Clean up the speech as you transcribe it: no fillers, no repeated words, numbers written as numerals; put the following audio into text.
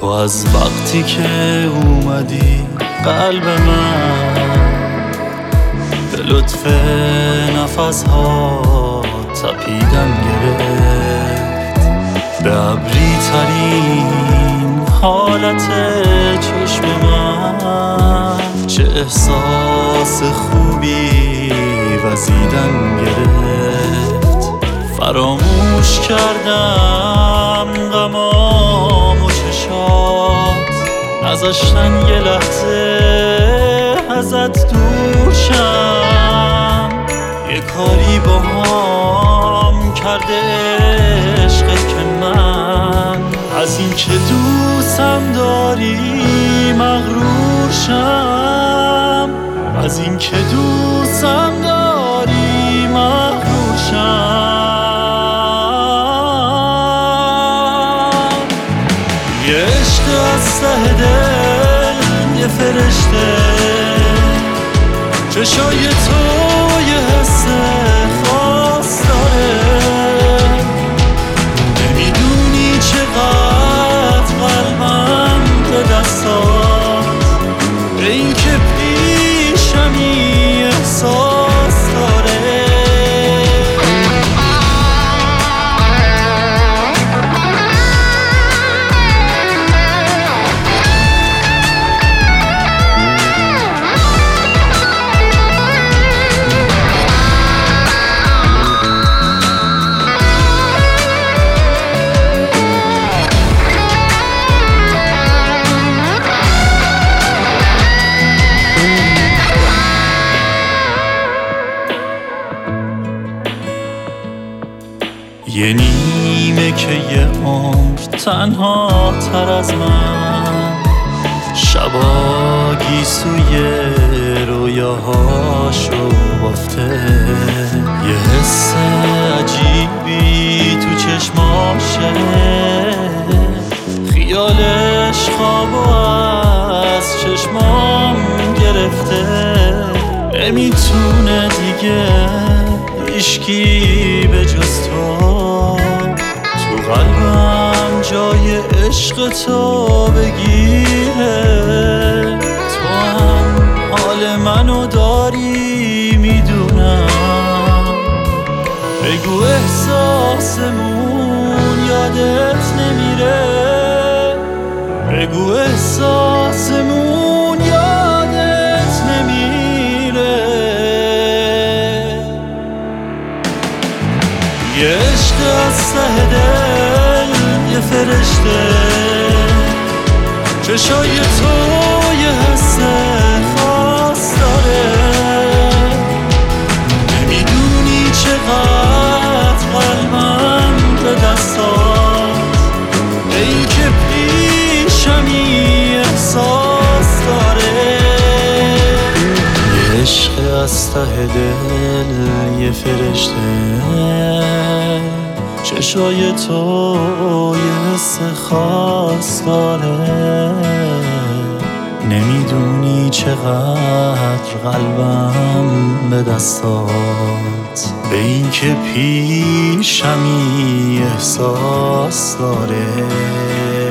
از وقتی که اومدی قلب من به لطف نفس‌ها تپیدن گرفت، به ابری ترین حالت چشم من چه احساس خوبی وزیدن گرفت. فراموش کردم غمام و چشات، نذاشتن یه لحظه ازت دور شم. یه کاری با هم کرده عشقت که من از این که دوستم داری مغرور شم، از این که دوستم داری مغرور شم. یه عشق از ته دل، یه فرشته چشای تو یه حس خاص داره. نمیدونی چقدر قلبم به دستات، به این که پیشمی احساس داره. یه نیمه که یه عمر تنها تر از من، شبا گیسوی رویاهاشو بافته. یه حس عجیبی تو چشماشه، خیالش خوابو از چشمام گرفته. نمیتونه دیگه هیچکی به جز تو قلبم جای عشق تو بگیره. تو هم حال منو داری میدونم، بگو احساسمون یادت نمیره، بگو احساسمون یادت نمیره. یه عشق از ته دل، یه فرشته چشای تو یه حس خاص داره. نمیدونی چقدر قلبم به دستات، به این که پیشمی احساس داره. یه عشق از ته دل، یه فرشته چشای تو یه حس خاص داره. نمیدونی چقدر قلبم به دستات، به این که پیشمی احساس داره.